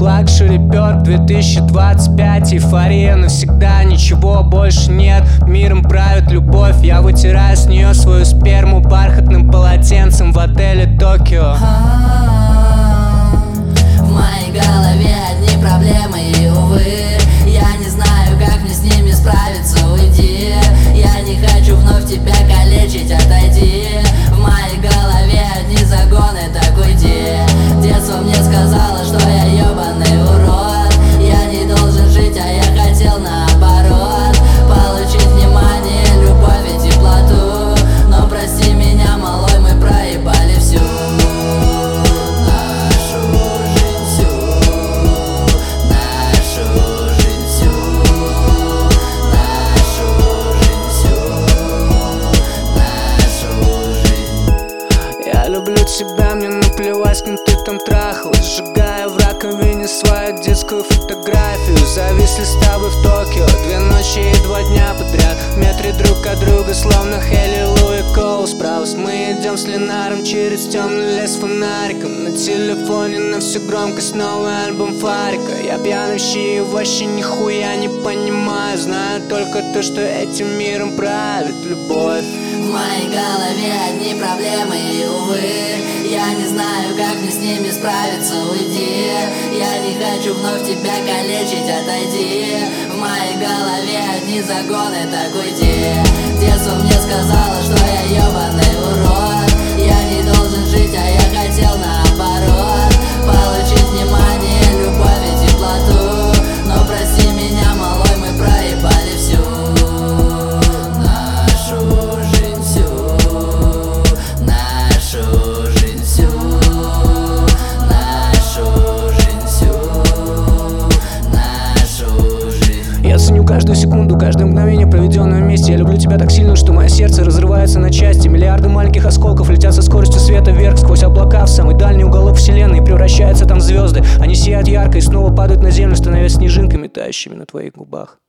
Лакшери Перк 2025. Эйфория навсегда, ничего больше нет. Миром правит любовь, я вытираю с нее свою сперму бархатным полотенцем в отеле Токио. В моей голове одни проблемы, и увы, я не знаю, как мне с ними справиться. Уйди, я не хочу вновь тебя калечить, отойди. В моей голове одни загоны, так уйди. Детство мне сказала, что я ебаный урод. Я не должен жить, а я хотел наоборот получить внимание, любовь и теплоту. Но прости меня, малой, мы проебали всю Люблю тебя, мне наплевать, с кем ты там трахалась. Сжигаю в раковине свою детскую фотографию. Зависли с тобой в Токио 2 ночи и 2 дня подряд. В метре друг от друга, словно Хелли Лу и Коул Спраус. Мы идем с Ленаром через темный лес фонариком. На телефоне на всю громкость новый альбом Фарика. Я пьяный в щи и вообще нихуя не понимаю. Знаю только то, что этим миром правит любовь. В моей голове одни проблемы, и увы, я не знаю, как мне с ними справиться. Уйди, я не хочу вновь тебя калечить, отойди. В моей голове одни загоны, так уйди. Детство мне сказала, что я ебаный урод. Я не должен жить, а я хотел наоборот получить внимание, любовь и теплоту. Но прости меня, малой, мы проебали всю Я ценю каждую секунду, каждое мгновение, проведенное вместе. Я люблю тебя так сильно, что мое сердце разрывается на части. Миллиарды маленьких осколков летят со скоростью света вверх, сквозь облака в самый дальний уголок вселенной, и превращаются там в звезды. Они сияют ярко и снова падают на землю, становясь снежинками, тающими на твоих губах.